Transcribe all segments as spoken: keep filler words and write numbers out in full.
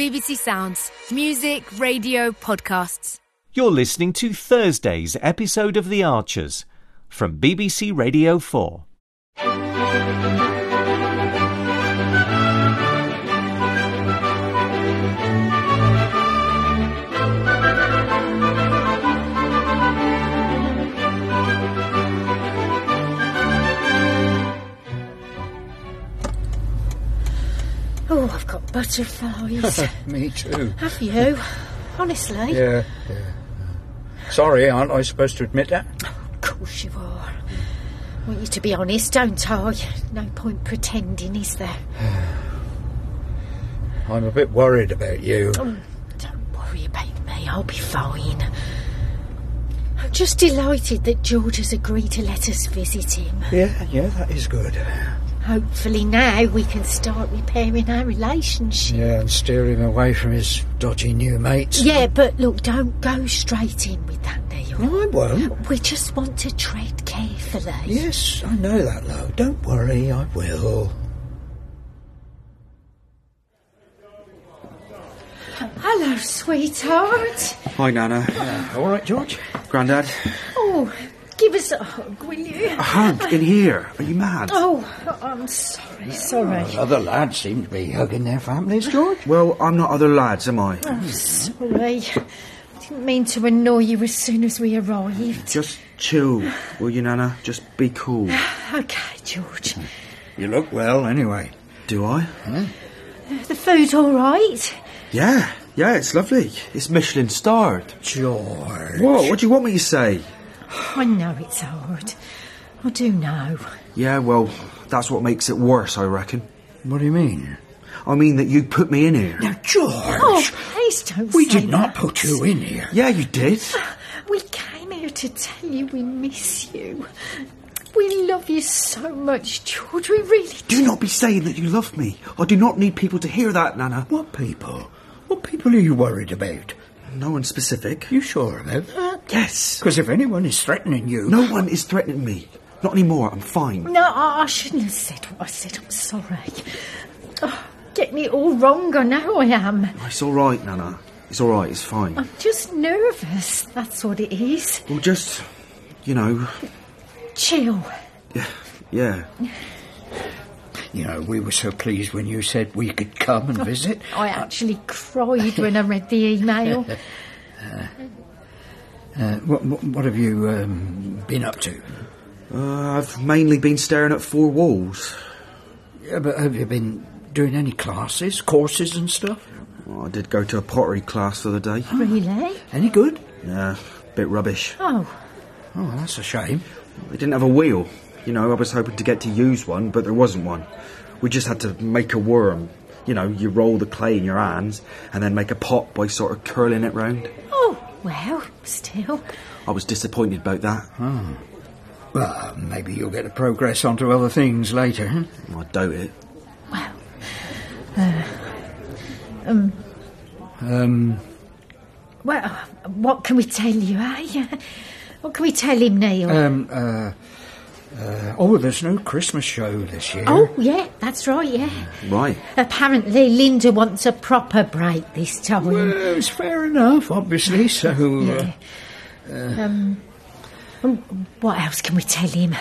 B B C Sounds. Music, radio, podcasts. You're listening to Thursday's episode of The Archers from B B C Radio four. Oh, I've got butterflies. Me too. Have you? Honestly? Yeah, yeah. Sorry, aren't I supposed to admit that? Of course you are. I want you to be honest, don't I? No point pretending, is there? I'm a bit worried about you. Oh, don't worry about me, I'll be fine. I'm just delighted that George has agreed to let us visit him. Yeah, yeah, that is good. Hopefully now we can start repairing our relationship. Yeah, and steer him away from his dodgy new mates. Yeah, but look, don't go straight in with that, Neil. No, I won't. We just want to tread carefully. Yes, I know that, love. Don't worry, I will. Hello, sweetheart. Hi, Nana. Uh, all right, George? Grandad. Oh, give us a hug, will you? A hug in here? Are you mad? Oh, I'm sorry, sorry. Oh, other lads seem to be hugging their families, George. Well, I'm not other lads, am I? Oh, sorry. I didn't mean to annoy you as soon as we arrived. Just chill, will you, Nana? Just be cool. Okay, George. You look well, anyway. Do I? Hmm? The food all right? Yeah, yeah, it's lovely. It's Michelin starred. George. What? What do you want me to say? I know it's hard. I do know. Yeah, well, that's what makes it worse, I reckon. What do you mean? I mean that you put me in here. Now, George! Oh, please don't We say did not that. put you in here. Yeah, you did. We came here to tell you we miss you. We love you so much, George. We really do. Do not be saying that you love me. I do not need people to hear that, Nana. What people? What people are you worried about? No one specific. You sure about that? Yes. Because if anyone is threatening you... No one is threatening me. Not anymore. I'm fine. No, I, I shouldn't have said what I said. I'm sorry. Oh, getting it all wrong, I know I am. It's all right, Nana. It's all right. It's fine. I'm just nervous. That's what it is. Well, just, you know... Chill. Yeah, yeah. You know, we were so pleased when you said we could come and visit. I actually cried when I read the email. uh, uh, what, what, what have you um, been up to? Uh, I've mainly been staring at four walls. Yeah, but have you been doing any classes, courses and stuff? Well, I did go to a pottery class the other day. Really? Any good? Yeah, bit rubbish. Oh. Oh, that's a shame. They didn't have a wheel. You know, I was hoping to get to use one, but there wasn't one. We just had to make a worm. You know, you roll the clay in your hands and then make a pot by sort of curling it round. Oh, well, still. I was disappointed about that. Oh. Well, maybe you'll get to progress onto other things later, huh? I doubt it. Well, uh, um... Um... Well, what can we tell you, eh? What can we tell him, Neil? Um, uh... Uh, oh, there's no Christmas show this year. Oh, yeah, that's right, yeah. Right. Apparently Linda wants a proper break this time. Well, it's fair enough, obviously, so... Yeah. Uh, uh, um, what else can we tell him?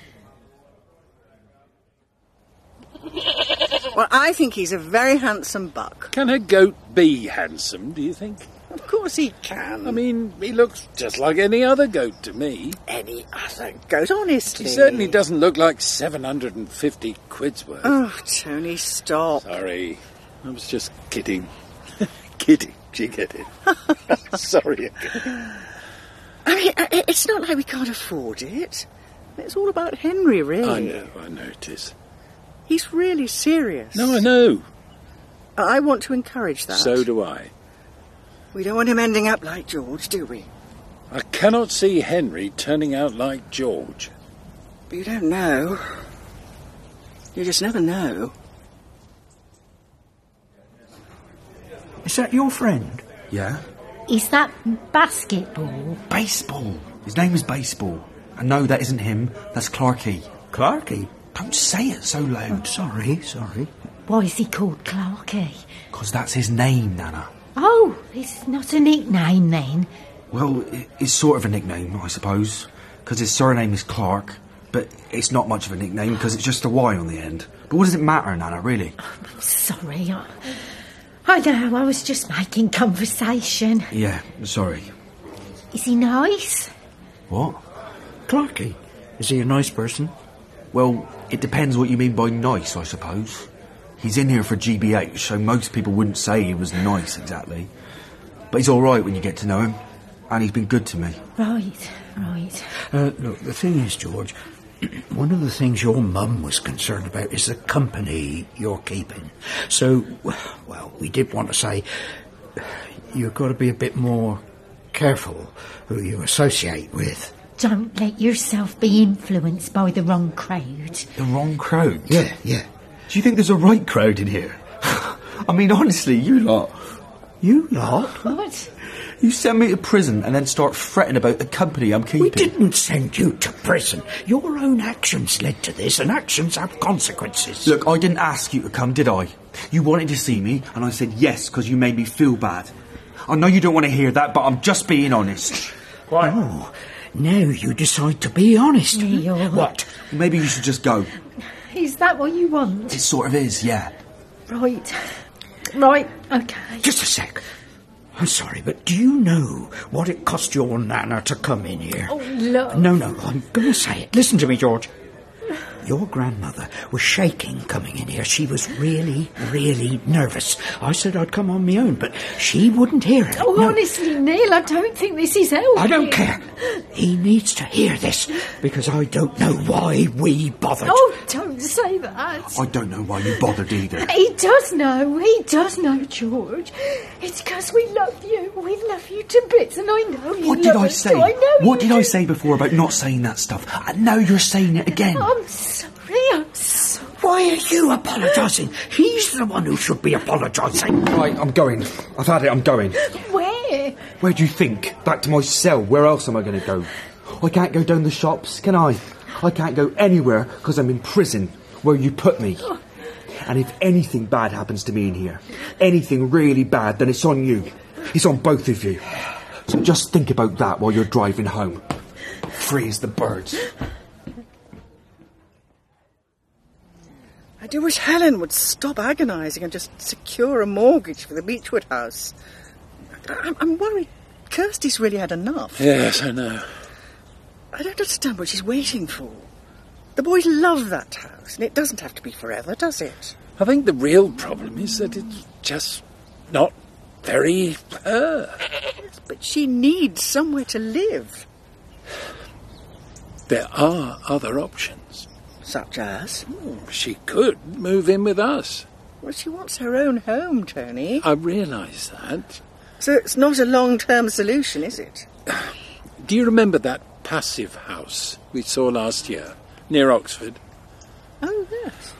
Well, I think he's a very handsome buck. Can a goat be handsome, do you think? Of course he can. I mean, he looks just like any other goat to me. Any other goat, honestly. He certainly doesn't look like seven hundred fifty quid's worth. Oh, Tony, stop. Sorry, I was just kidding. Kidding, do you get it? Sorry. I mean, it's not like we can't afford it. It's all about Henry, really. I know, I know it is. He's really serious. No, I know. I want to encourage that. So do I. We don't want him ending up like George, do we? I cannot see Henry turning out like George. But you don't know. You just never know. Is that your friend? Yeah? Is that basketball? Baseball. His name is Baseball. And no, that isn't him. That's Clarky. Clarky? Don't say it so loud. Oh, sorry, sorry. Why is he called Clarky? Because that's his name, Nana. Oh, it's not a nickname then. Well, it's sort of a nickname, I suppose, because his surname is Clark, but it's not much of a nickname because it's just a Y on the end. But what does it matter, Nana, really? I'm sorry, I, I know, I was just making conversation. Yeah, sorry. Is he nice? What? Clarky, is he a nice person? Well, it depends what you mean by nice, I suppose. He's in here for G B H, so most people wouldn't say he was nice exactly. But he's all right when you get to know him, and he's been good to me. Right, right. Uh, look, the thing is, George, one of the things your mum was concerned about is the company you're keeping. So, well, we did want to say you've got to be a bit more careful who you associate with. Don't let yourself be influenced by the wrong crowd. The wrong crowd? Yeah, yeah. Do you think there's a right crowd in here? I mean, honestly, you lot. You lot? What? You send me to prison and then start fretting about the company I'm keeping. We didn't send you to prison. Your own actions led to this, and actions have consequences. Look, I didn't ask you to come, did I? You wanted to see me, and I said yes because you made me feel bad. I know you don't want to hear that, but I'm just being honest. Quiet. Oh, now you decide to be honest. Neil. What? Maybe you should just go. Is that what you want? It sort of is, yeah. Right. Right, okay. Just a sec. I'm sorry, but do you know what it cost your Nana to come in here? Oh, look. No, no, I'm going to say it. Listen to me, George. Your grandmother was shaking coming in here. She was really, really nervous. I said I'd come on my own, but she wouldn't hear it. Oh, no. honestly, Neil, I don't think this is helping. I don't care. He needs to hear this, because I don't know why we bothered. Oh, don't say that. I don't know why you bothered either. He does know. He does know, George. It's because we love you. We love you to bits, and I know you What love did I us, say? so I know What you did I do. say before about not saying that stuff? And now you're saying it again. I'm sorry, I'm sorry. Why are you apologising? He's the one who should be apologising. Right, I'm going. I've had it, I'm going. Where? Where do you think? Back to my cell. Where else am I going to go? I can't go down the shops, can I? I can't go anywhere because I'm in prison, where you put me. And if anything bad happens to me in here, anything really bad, then it's on you. It's on both of you. So just think about that while you're driving home. Free as the birds. I do wish Helen would stop agonising and just secure a mortgage for the Beechwood house. I'm, I'm worried Kirsty's really had enough. Yes, I know. I don't understand what she's waiting for. The boys love that house, and it doesn't have to be forever, does it? I think the real problem is that it's just not very her. Yes, but she needs somewhere to live. There are other options. Such as? She could move in with us. Well, she wants her own home, Tony. I realise that. So it's not a long-term solution, is it? Do you remember that passive house we saw last year, near Oxford? Oh, yes.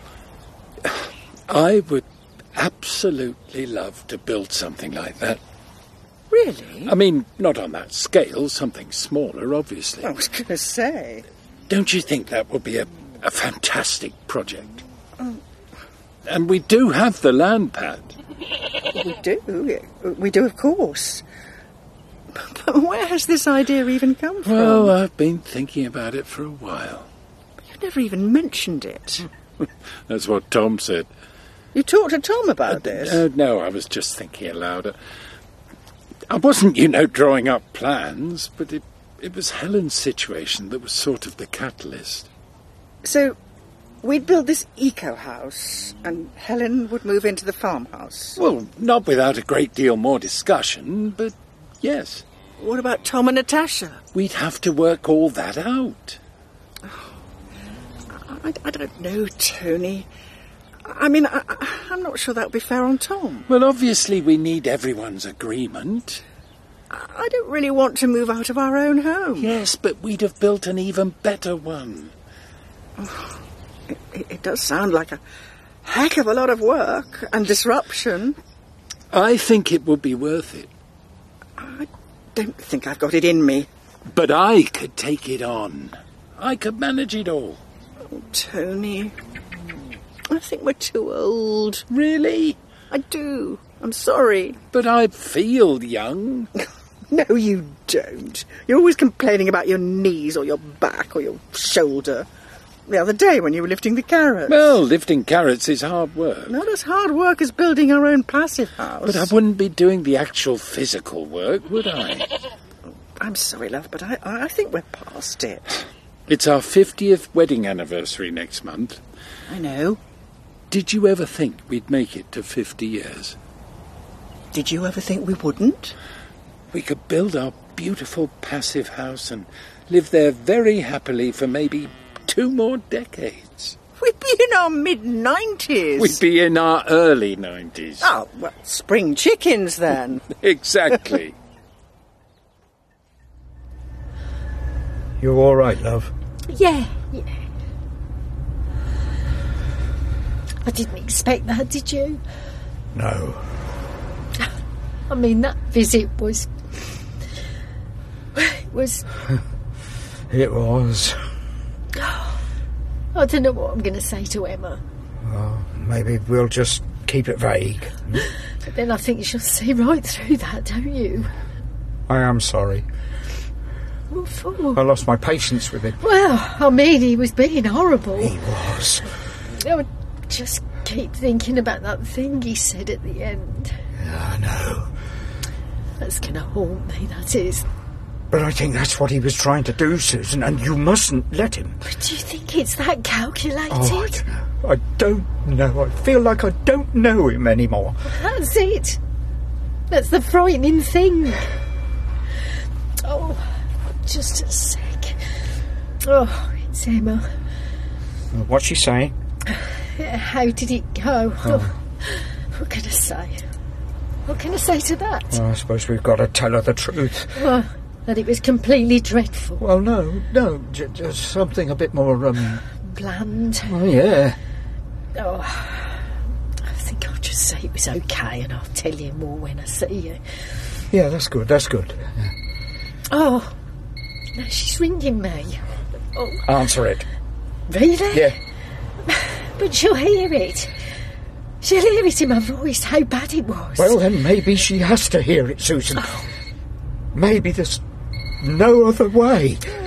I would absolutely love to build something like that. Really? I mean, not on that scale, something smaller, obviously. I was going to say. Don't you think that would be a, a fantastic project? Oh. And we do have the land pad. We do. We do, of course. But where has this idea even come from? Well, I've been thinking about it for a while. You've never even mentioned it. That's what Tom said. You talked to Tom about uh, this? Uh, no, I was just thinking aloud. I wasn't, you know, drawing up plans, but it, it was Helen's situation that was sort of the catalyst. So, we'd build this eco-house, and Helen would move into the farmhouse? Well, not without a great deal more discussion, but yes. What about Tom and Natasha? We'd have to work all that out. Oh, I, I don't know, Tony. I mean, I, I'm not sure that would be fair on Tom. Well, obviously we need everyone's agreement. I don't really want to move out of our own home. Yes, but we'd have built an even better one. Oh, it, it, it does sound like a heck of a lot of work and disruption. I think it would be worth it. I don't think I've got it in me. But I could take it on. I could manage it all. Oh, Tony, I think we're too old. Really? I do. I'm sorry. But I feel young. No, you don't. You're always complaining about your knees or your back or your shoulder. The other day when you were lifting the carrots. Well, lifting carrots is hard work. Not as hard work as building our own passive house. But I wouldn't be doing the actual physical work, would I? I'm sorry, love, but I, I think we're past it. It's our fiftieth wedding anniversary next month. I know. Did you ever think we'd make it to fifty years? Did you ever think we wouldn't? We could build our beautiful passive house and live there very happily for maybe two more decades. We'd be in our mid-nineties. We'd be in our early nineties. Oh, well, spring chickens then. Exactly. You all right, love? Yeah, yeah. I didn't expect that, did you? No. I mean, that visit was... It was... It was. I don't know what I'm going to say to Emma. Well, maybe we'll just keep it vague. But then I think she'll see right through that, don't you? I am sorry. What for? I lost my patience with him. Well, I mean, he was being horrible. He was. I would just keep thinking about that thing he said at the end. I know. That's going to haunt me, that is. But I think that's what he was trying to do, Susan, and you mustn't let him. But do you think it's that calculated? Oh, I don't know. I don't know. I feel like I don't know him anymore. That's it. That's the frightening thing. Oh, just a sec. Oh, it's Emma. What's she saying? How did it go? Oh. What can I say? What can I say to that? Well, I suppose we've got to tell her the truth. Well, that it was completely dreadful. Well, no, no, j- just something a bit more, um... bland. Oh, yeah. Oh, I think I'll just say it was okay and I'll tell you more when I see you. Yeah, that's good, that's good. Yeah. Oh, no, she's ringing me. Oh. Answer it. Really? Yeah. But she'll hear it. She'll hear it in my voice, how bad it was. Well, then maybe she has to hear it, Susan. Oh. Maybe there's no other way.